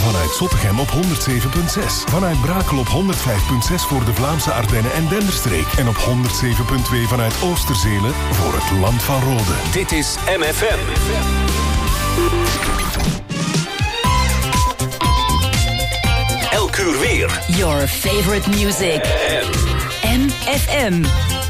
vanuit Zottegem op 107.6. Vanuit Brakel op 105.6 voor de Vlaamse Ardennen en Denderstreek. En op 107.2 vanuit Oosterzele voor het Land van Rode. Dit is MFM. Elk uur weer. Your favorite music. MFM.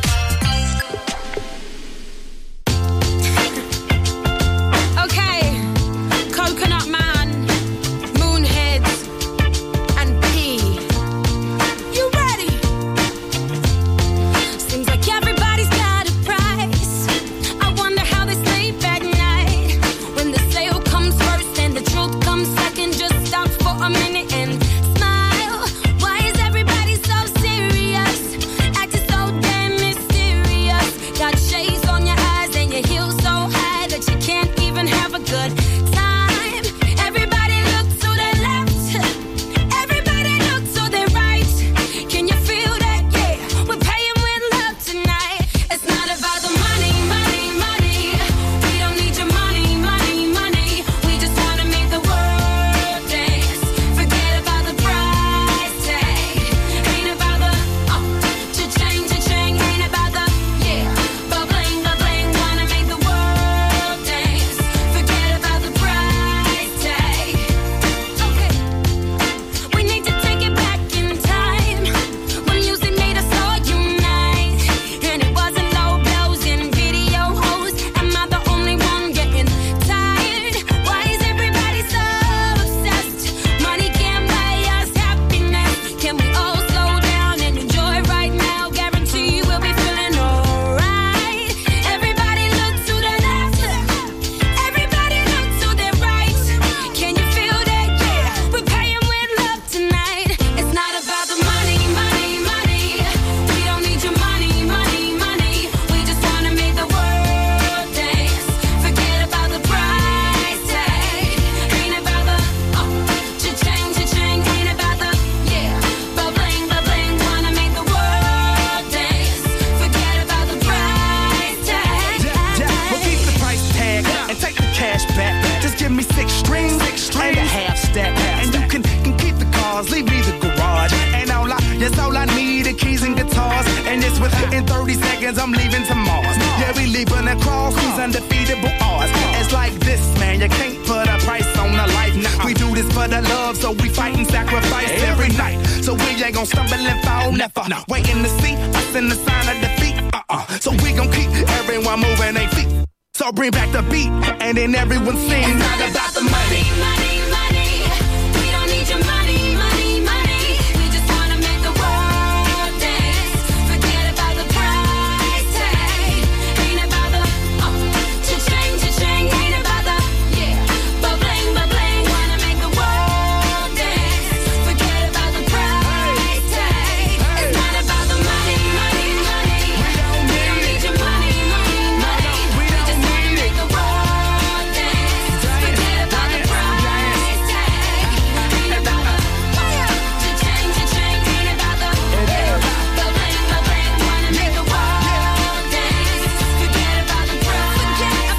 Bring back the beat, and then everyone sings. It's not about the money, money, money. We don't need your money, money, money. We just wanna make the world dance. Forget about the price tag. Ain't about the cha-ching, cha-ching. Ain't about the ba-bling, ba-bling. Wanna make the world dance. Forget about the price tag. It's not about the money, money, money. We don't need your money, money, money. We just wanna make the world dance. Forget about the price tag. Ain't about the cha-ching, cha-ching. Ain't about the ba-bling, ba-bling. Wanna make the world dance. Forget about the price tag.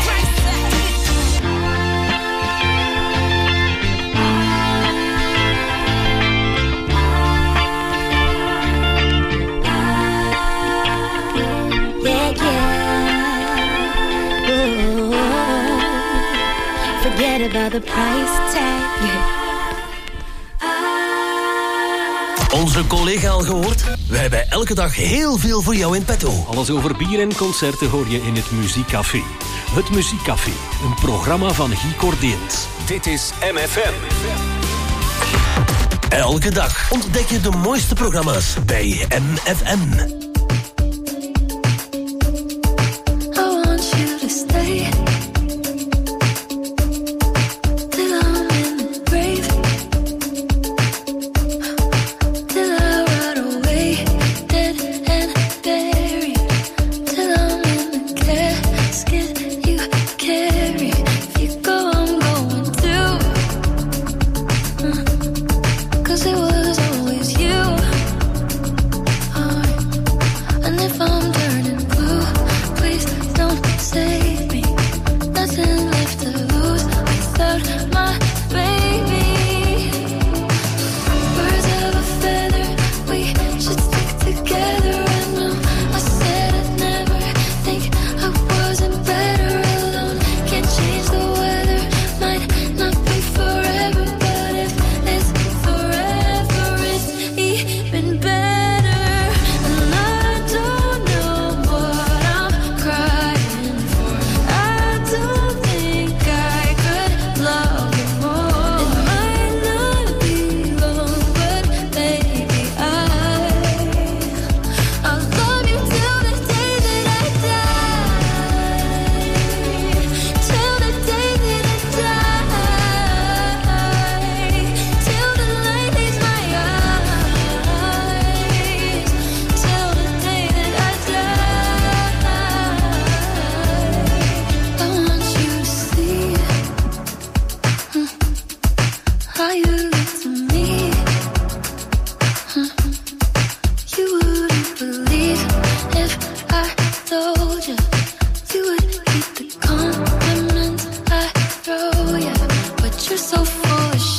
Ooh. Forget about the price tag. Onze collega al gehoord? We hebben elke dag heel veel voor jou in petto. Alles over bier en concerten hoor je in het Muziekcafé. Het Muziekcafé, een programma van Guy Cordeens. Dit is MFM. Elke dag ontdek je de mooiste programma's bij MFM. I want you to stay.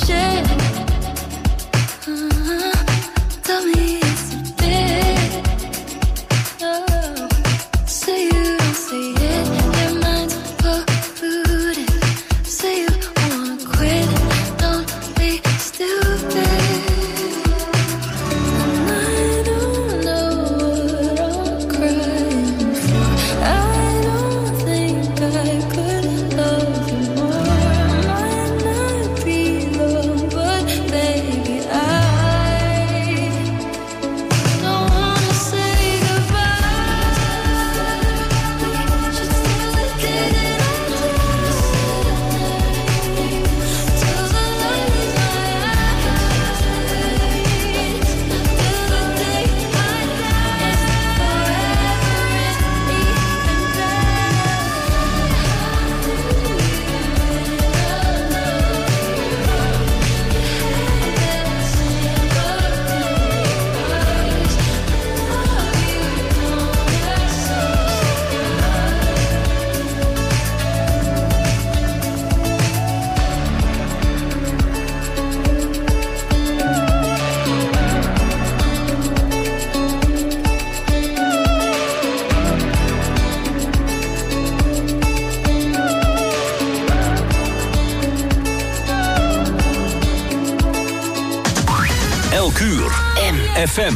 FM.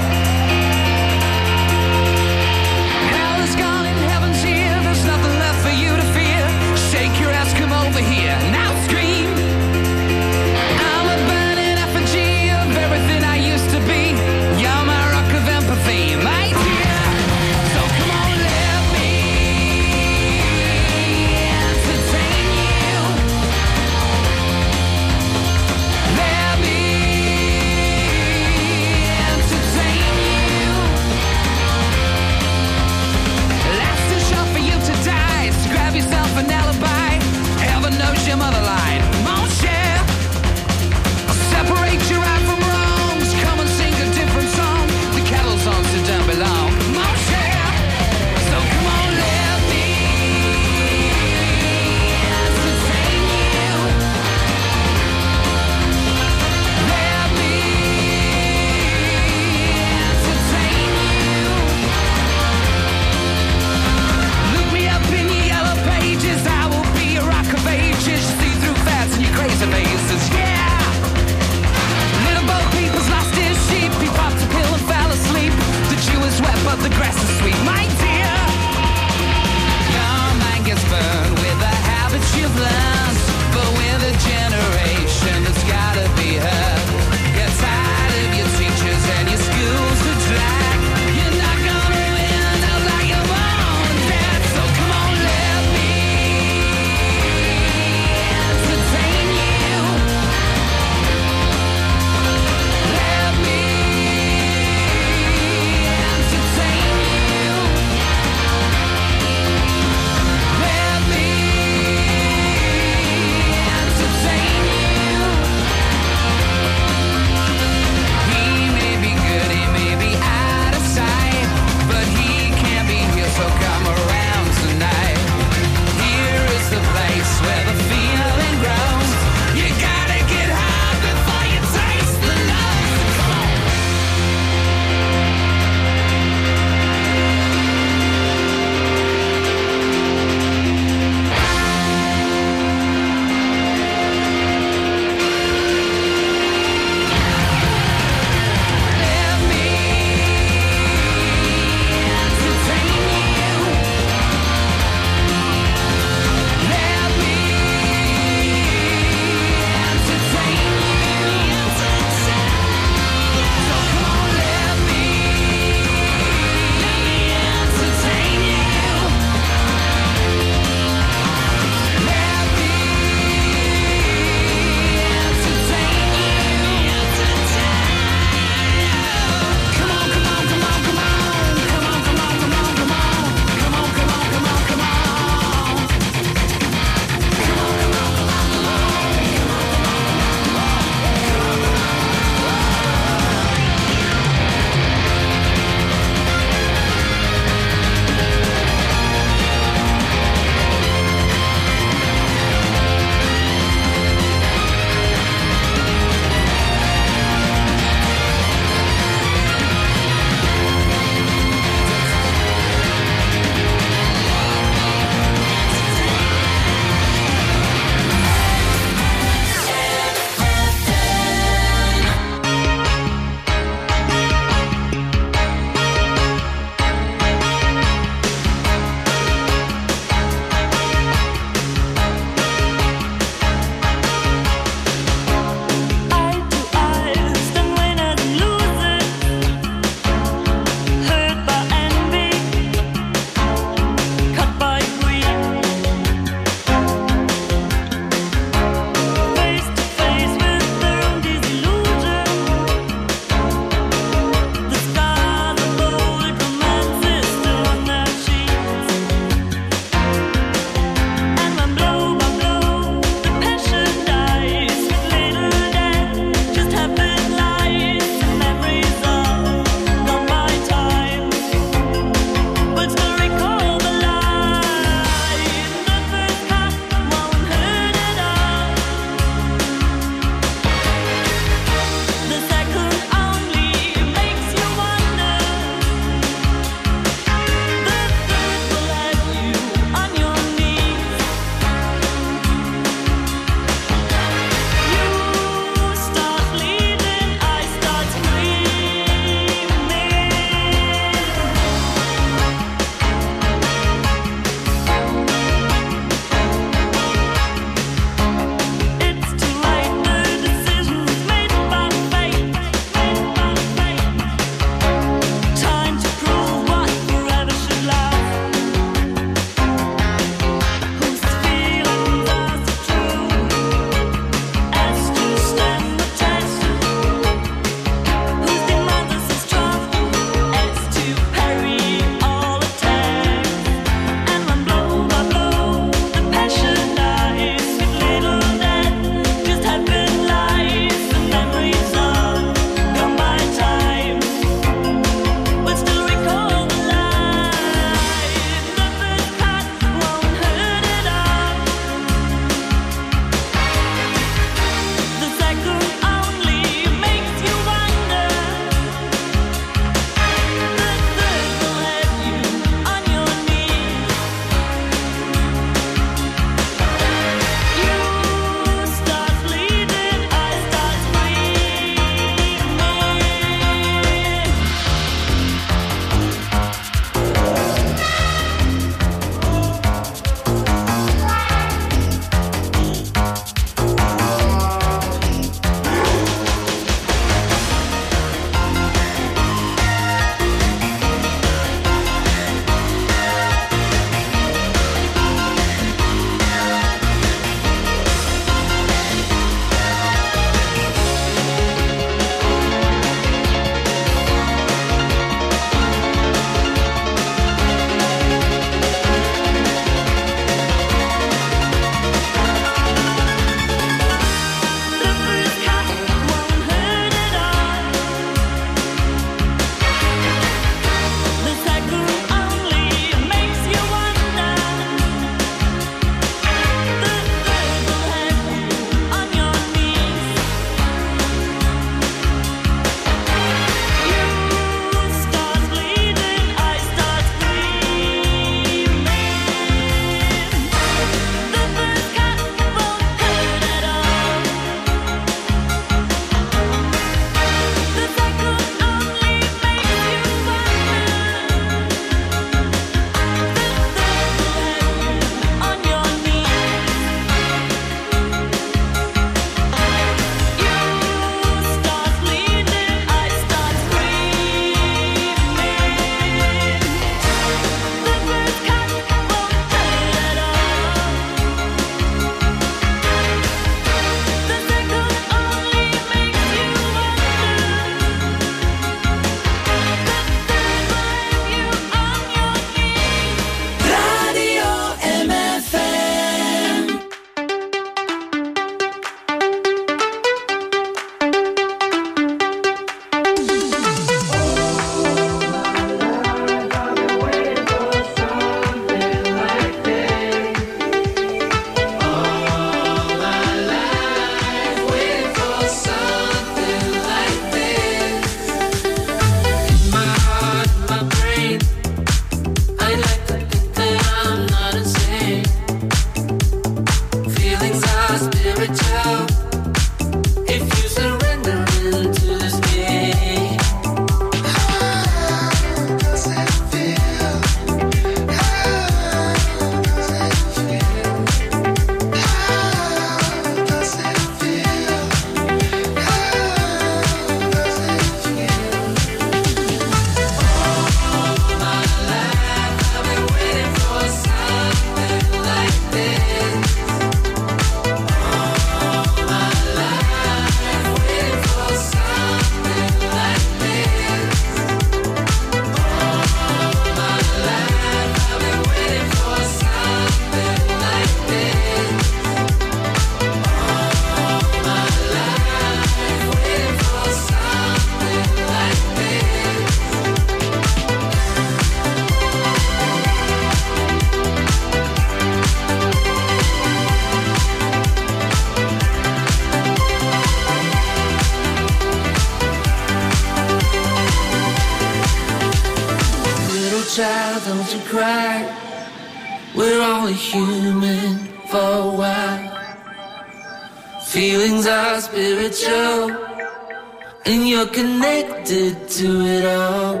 only human for a while. Feelings are spiritual, and you're connected to it all.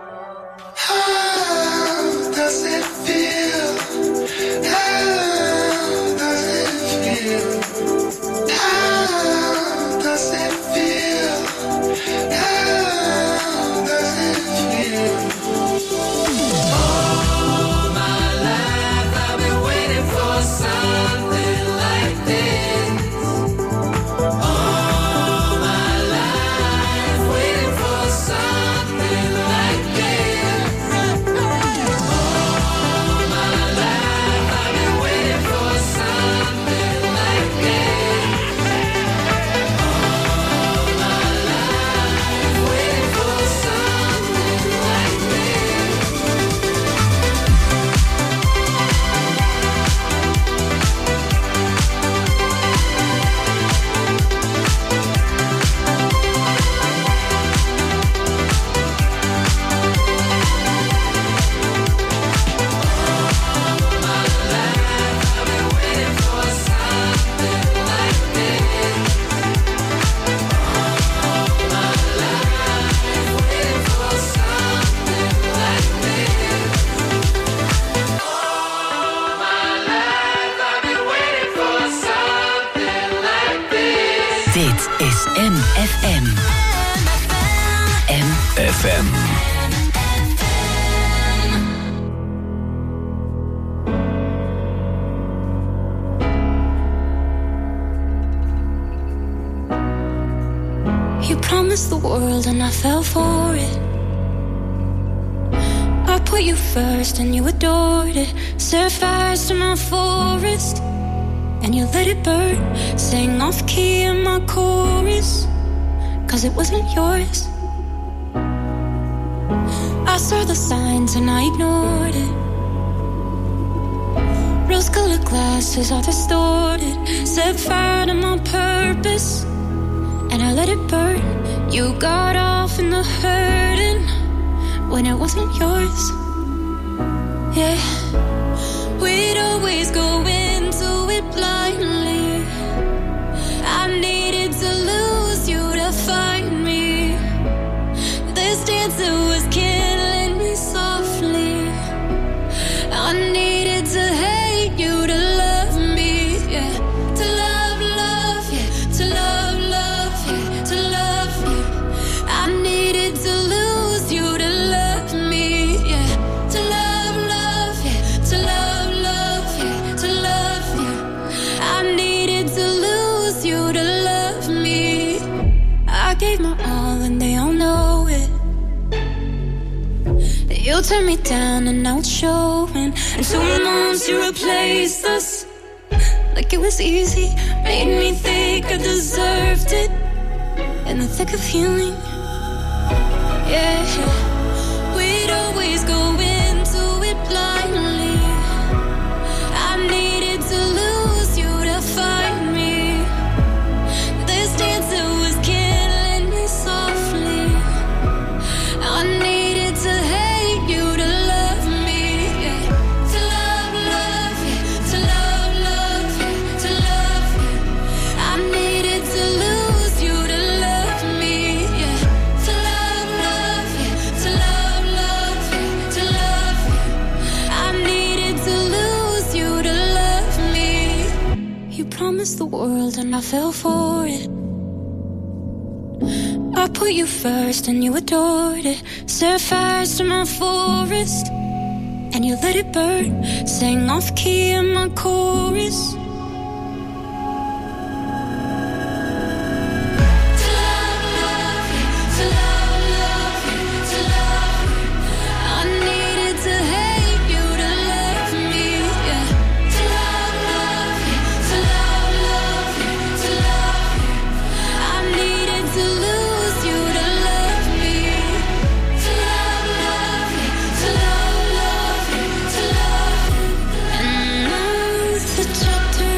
How does it feel? How does it feel? How does it feel? How does it feel? All my life I've been waiting for something like this. All my life waiting for something like this. All my life I've been waiting for something like this. All my life waiting for something like this. Dit is MFM. FM. You promised the world and I fell for it. I put you first and you adored it. Set fires to my forest and you let it burn. Sang off key in my chorus, 'cause it wasn't yours. I saw the signs and I ignored it. Rose-colored glasses are distorted. Set fire to my purpose and I let it burn. You got off in the hurting when it wasn't yours. Yeah, we'd always go into it blindly. I needed to lose you to find me. This dancer was killing me softly. I needed to hate you to love me, yeah. To love, love, yeah. To love, love, yeah. To love you. I needed to lose you to love me, yeah. To love, love, yeah. To love, love, yeah. To love you. I needed to lose you to love me. I gave my all and they all know it. You turned me down and now it's showing. And 2 months you replaced us like it was easy. Made me think I deserved it in the thick of healing. Yeah, we'd always go into it blindly. I needed to lose you to find me. This dancer was killing me softly. I needed to hate you to love me, yeah. To love, love, yeah. To love, love, yeah. To love you. I needed to lose you to love me, yeah. To love, love, yeah. To love, love, yeah. To love you. I needed to lose you to love me. You promised the world and I fell for it. I put you first and you adored it. Set fires to my forest and you let it burn. Sang off key in my chorus. To love, love, yeah. To love, love, yeah. To love you. I needed to hate you to love me, yeah. To love, love, yeah. To love, love, yeah. To love you. I needed to lose you to love me. To love, love, yeah. To love, love, yeah. To love you. And now the chapter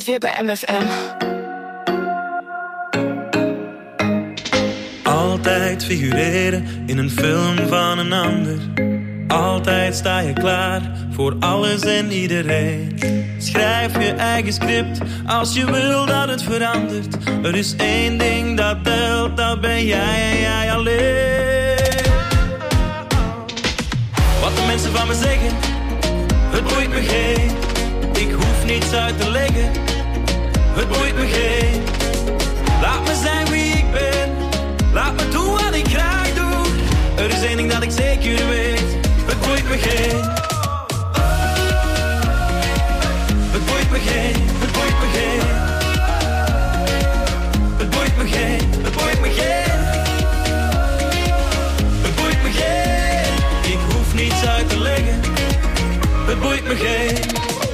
altijd weer bij MFM. Altijd figureren in een film van een ander. Altijd sta je klaar voor alles en iedereen. Schrijf je eigen script als je wil dat het verandert. Er is één ding dat telt, dat ben jij en jij alleen. Wat de mensen van me zeggen, het boeit me geen. Ik hoef niets uit te leggen, het boeit me geen. Laat me zijn wie ik ben, laat me doen wat ik graag doe. Er is één ding dat ik zeker weet, het boeit me geen. Het boeit me geen, het boeit me geen. Het boeit me geen, het boeit me geen. Het boeit me geen. Ik hoef niets uit te leggen, het boeit me geen.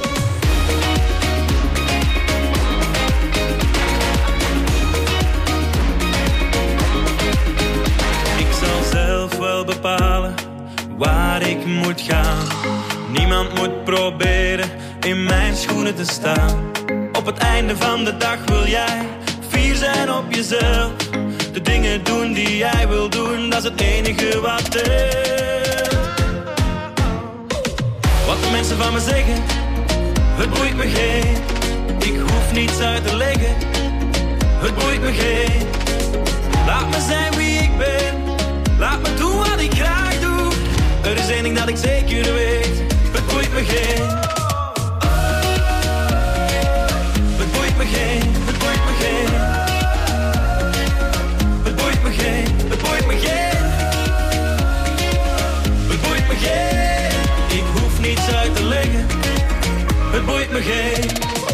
Wel bepalen waar ik moet gaan. Niemand moet proberen in mijn schoenen te staan. Op het einde van de dag wil jij fier zijn op jezelf. De dingen doen die jij wil doen, dat is het enige wat telt. Wat de mensen van me zeggen, het boeit me geen. Ik hoef niets uit te leggen, het boeit me geen. Laat me zijn wie ik ben, laat me doen wat ik graag doe. Er is één ding dat ik zeker weet, het boeit me geen. Het boeit me geen, het boeit me geen. Het boeit me geen, het boeit me geen. Het boeit me geen. Ik hoef niets uit te leggen, het boeit me geen.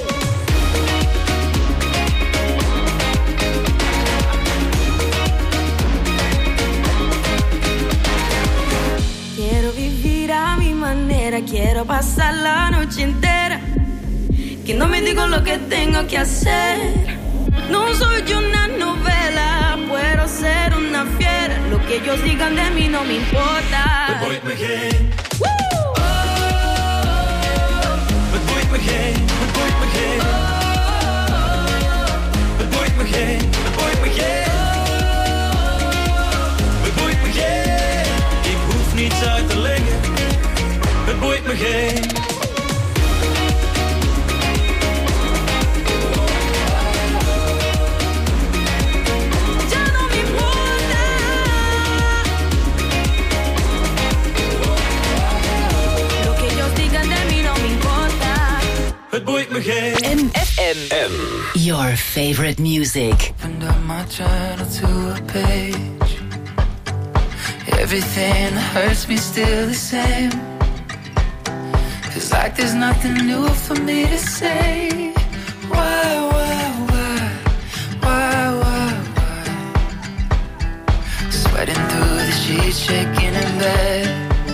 Quiero pasar la noche entera, que no me digo lo que tengo que hacer. No soy yo una novela, puedo ser una fiera. Lo que ellos digan de mí no me importa. Het boeit me geen. Het boeit me geen, het boeit me geen. Het boeit me geen, het boeit me geen. Het boeit me geen. Ik hoef niets uit te leggen, het boeit me geen. Ya no me importa. Lo que ellos digan de mí no me importa. Het boeit me geen. MFM. Your favorite music. Opened up my journal to a page. Everything that hurts me still the same. It's like there's nothing new for me to say. Why? Sweating through the sheets, shaking in bed.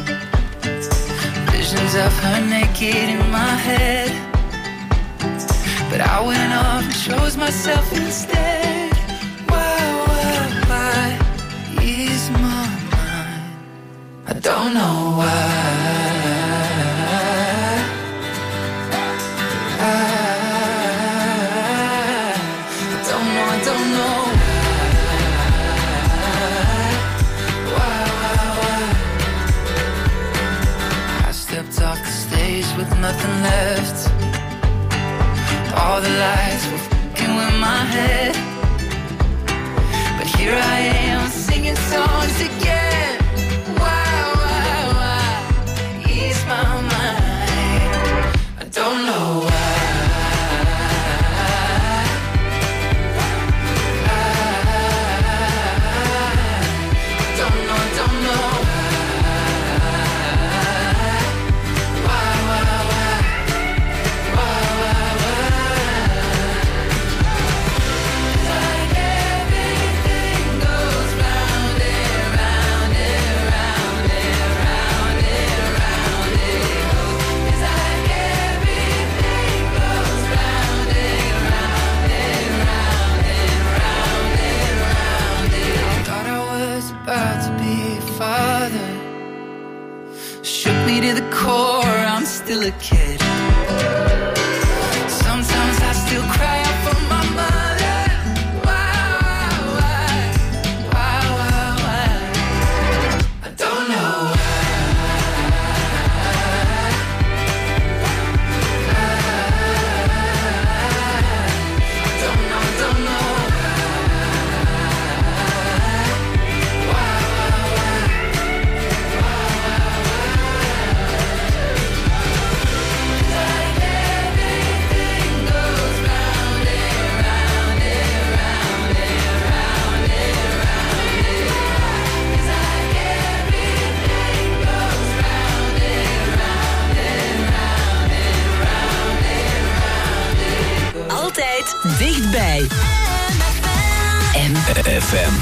Visions of her naked in my head. But I went off and chose myself instead. Why? Ease my mind. I don't know why. With nothing left, all the lights were fucking with my head. But here I am singing songs again. Why? Ease my mind. I don't know why. To the core, I'm still a kid. Sometimes I still bij FM.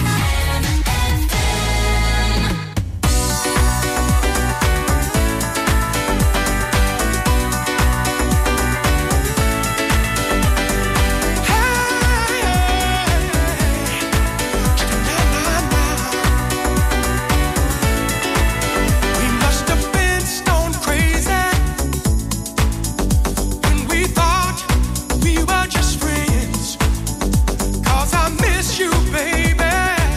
You, baby.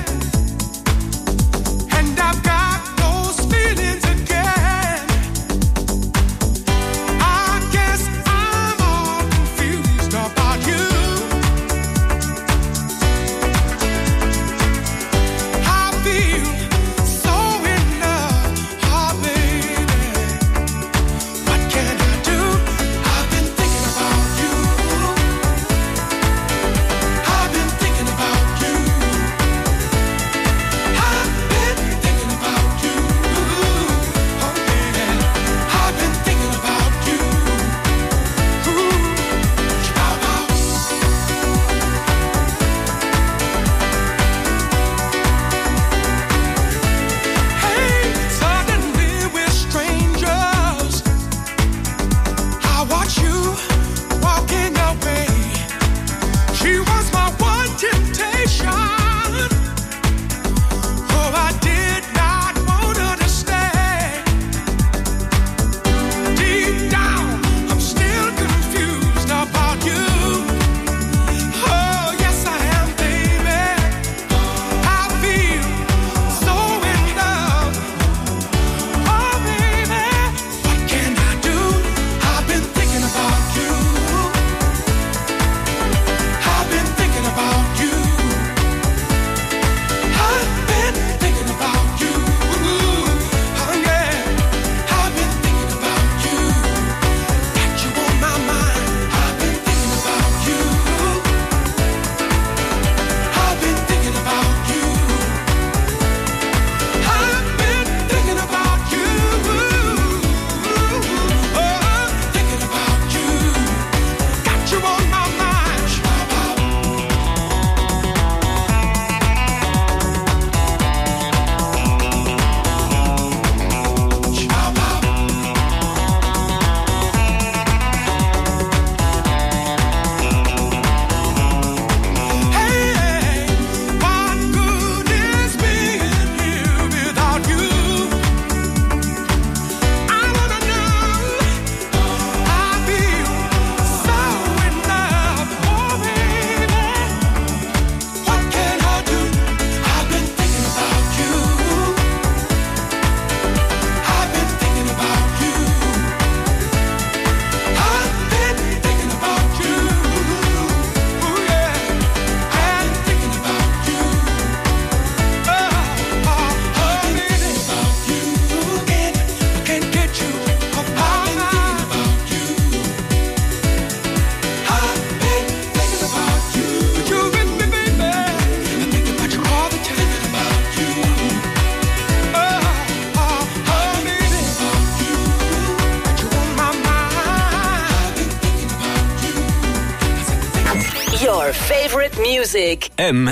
Your favorite music.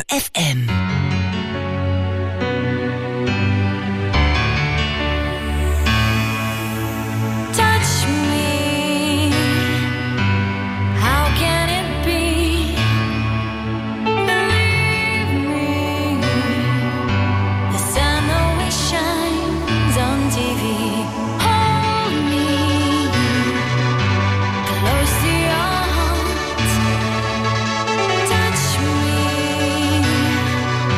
FM. Touch me. How can it be? Believe me. The sun always shines on TV. Hold me close to your heart. Touch me.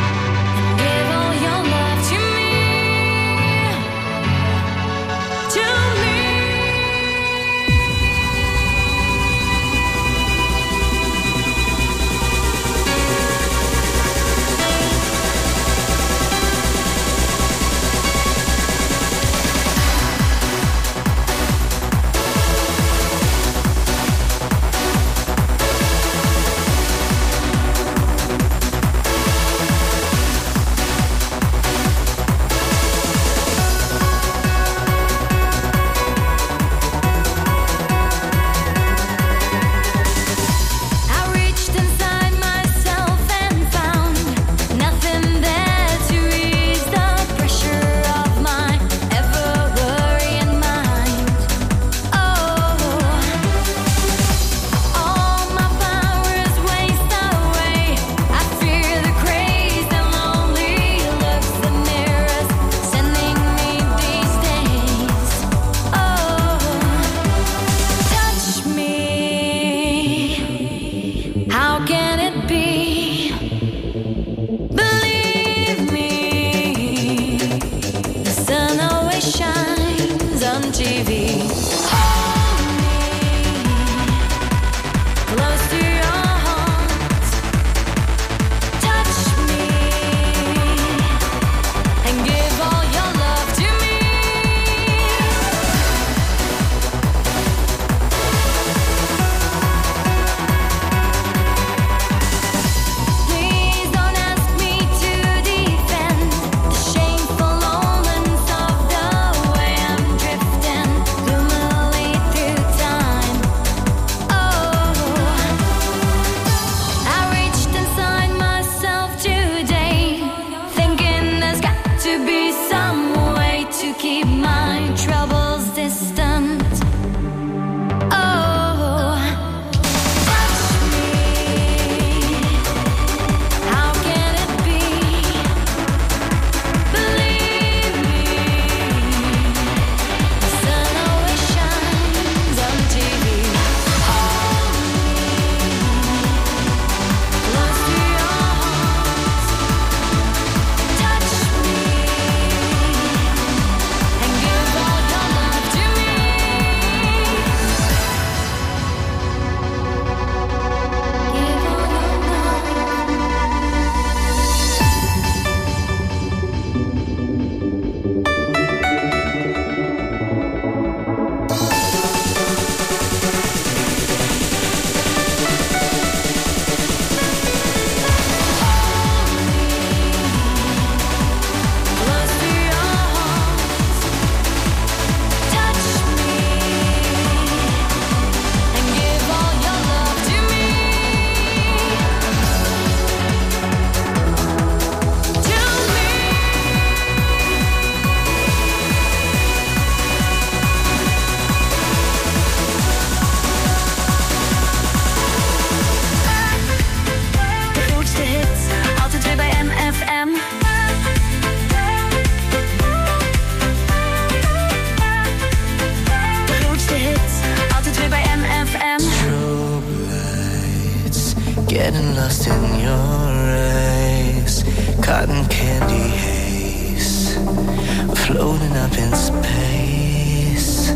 cotton candy haze, floating up in space.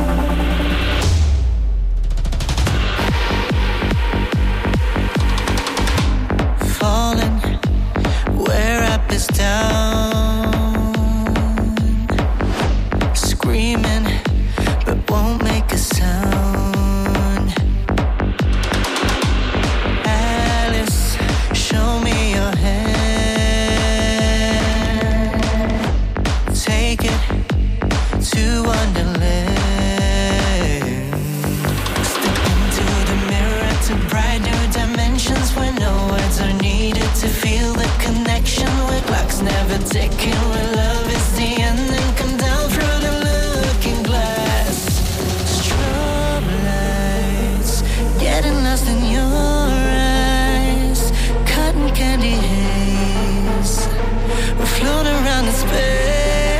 Falling where up is down, screaming but won't make a sound. Alice, show me your hand, take it to Wonderland. Step into the mirror to bright new dimensions where no words are needed to feel the connection, where clocks never ticking, where love is the end and come down through the looking glass. Strobe lights, getting lost in your eyes, cotton candy haze, we float around in space.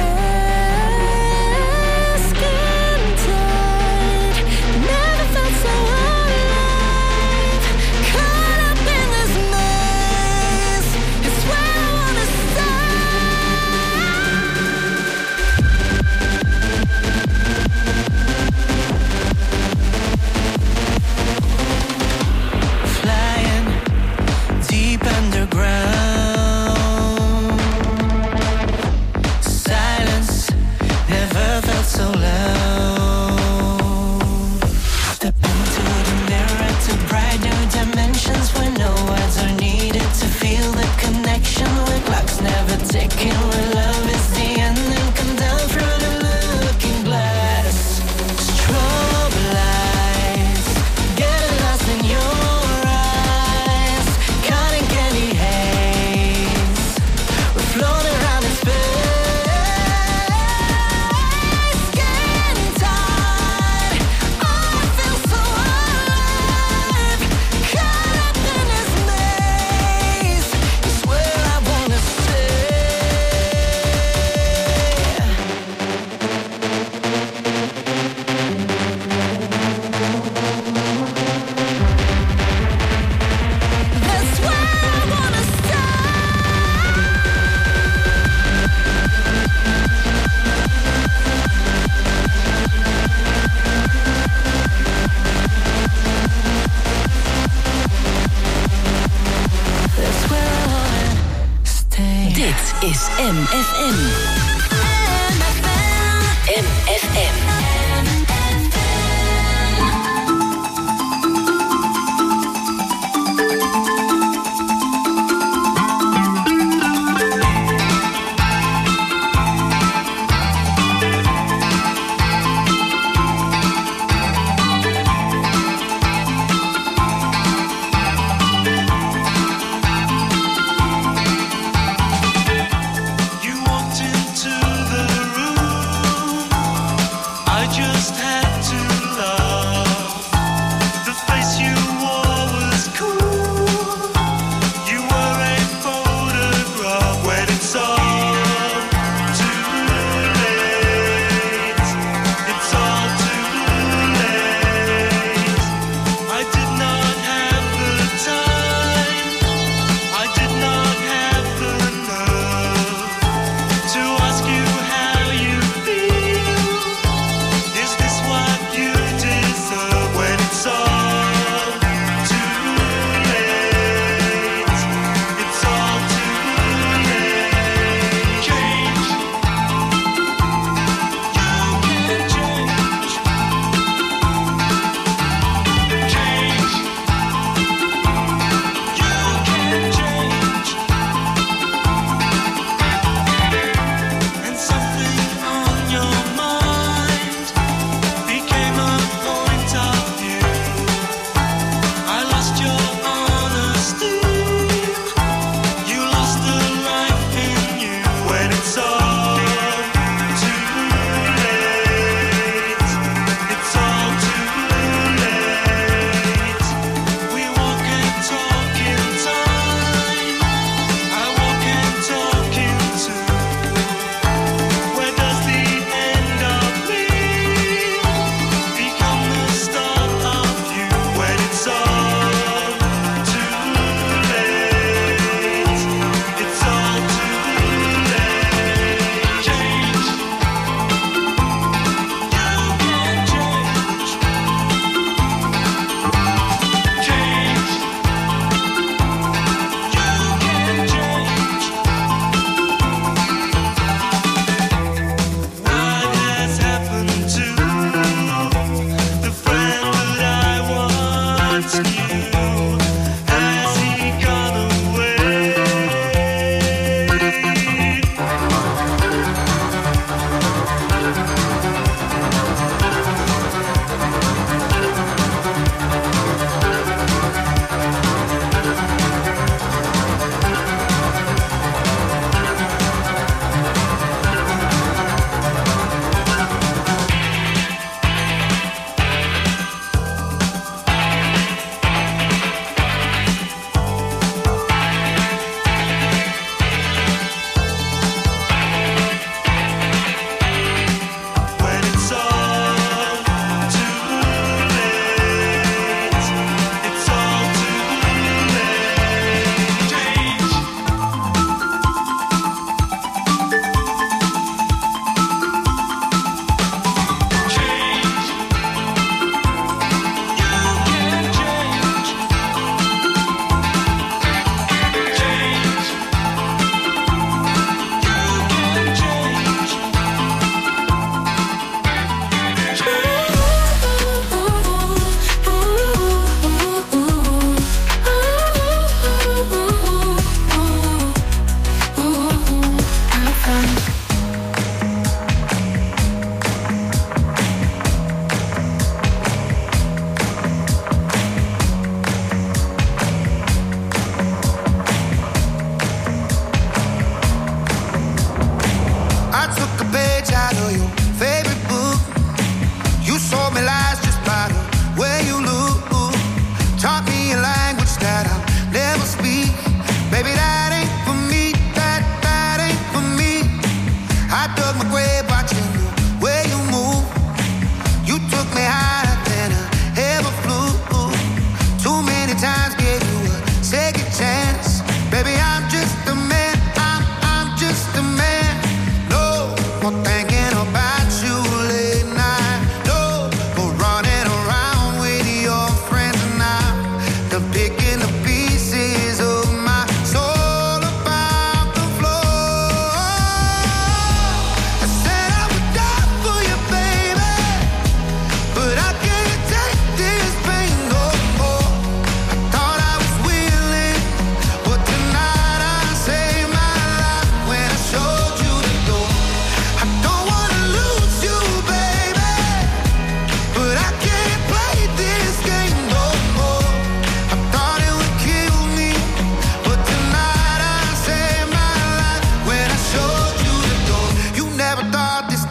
Skin tight, never felt so alive, caught up in this maze, it's where I wanna flying deep underground. Silence never felt so loud. Step into the mirror to bright new dimensions where no words are needed to feel the connection, where clocks never ticking, where love is the end and come down through the looking glass. Strobe lights, getting lost in your eyes, cotton candy haze, we float around in space. Skin tight, oh I feel so alive, caught up in this maze, it's where I wanna stay. That's where I wanna That's where I wanna stay. Dit is MFM. MFM. You walked into the room. I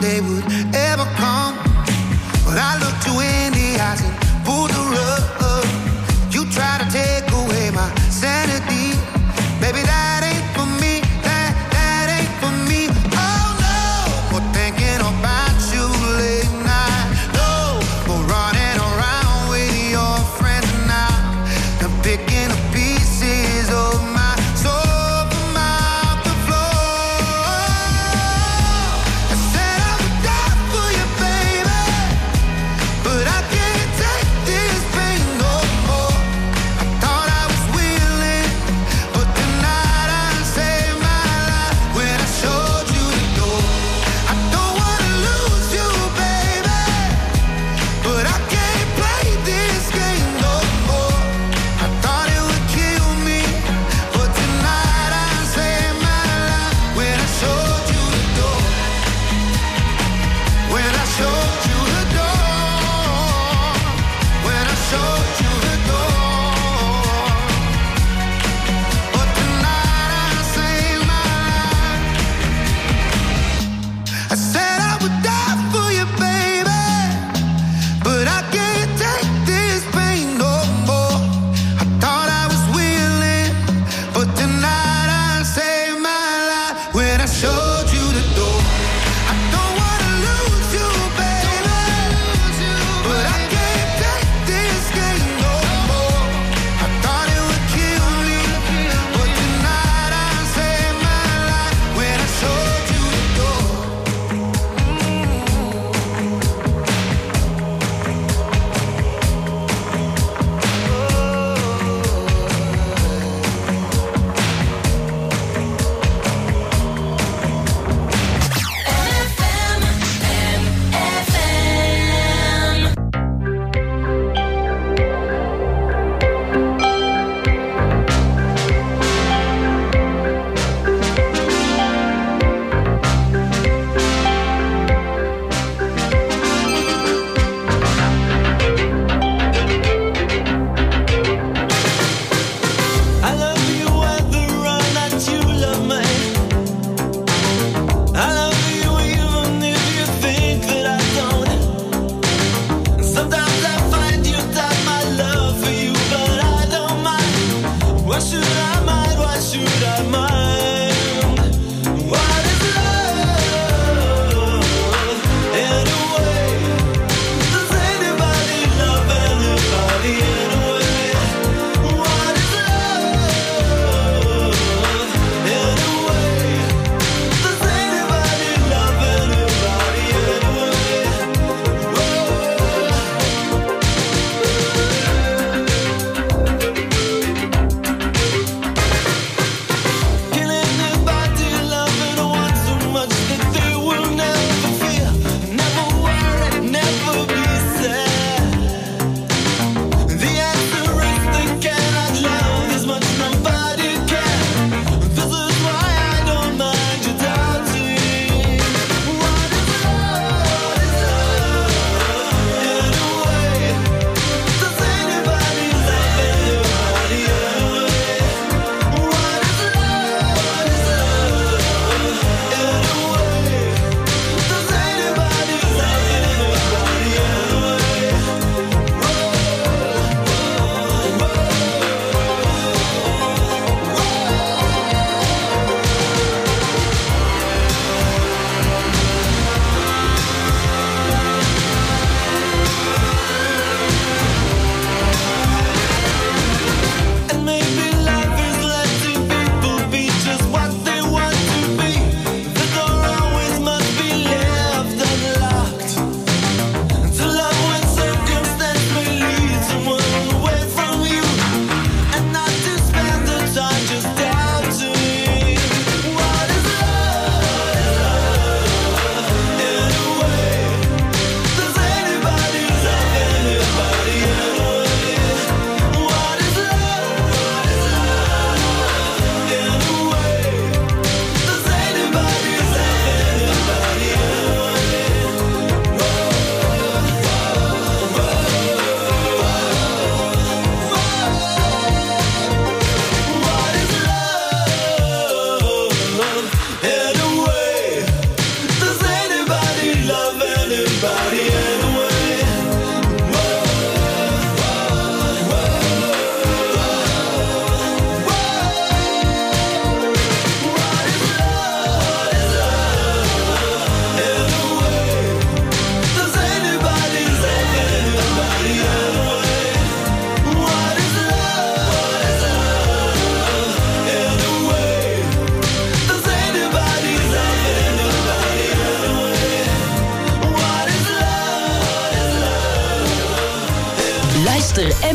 they would ever come. But I looked you in the eyes and pulled the rug. You try to take away my sanity. Baby, that ain't for me, that ain't for me. Oh no, for thinking about you late night. No, for running around with your friends now. I'm picking up pieces of my soul from out the floor. I said I would die for you, baby, but I can't take this pain no more. I thought I was willing, but tonight I saved my life when I showed you the door. I don't wanna lose you, baby, but I can't play this game no more. I thought it would kill me, but tonight I saved my life when I showed you the door. When I showed you the door. When I showed you the door. But tonight I saved my life. I said I would die for you, baby, but I can't take this pain no more. I thought I was willing, but tonight I saved my life when I showed you the door. I don't wanna lose you, baby, but I can't take this game no more. I thought it would kill me, but tonight I saved my life when I showed you the door.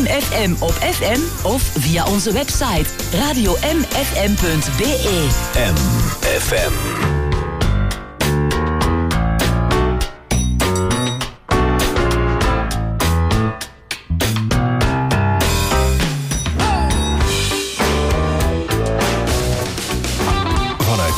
MFM op FM of via onze website radiomfm.be. MFM.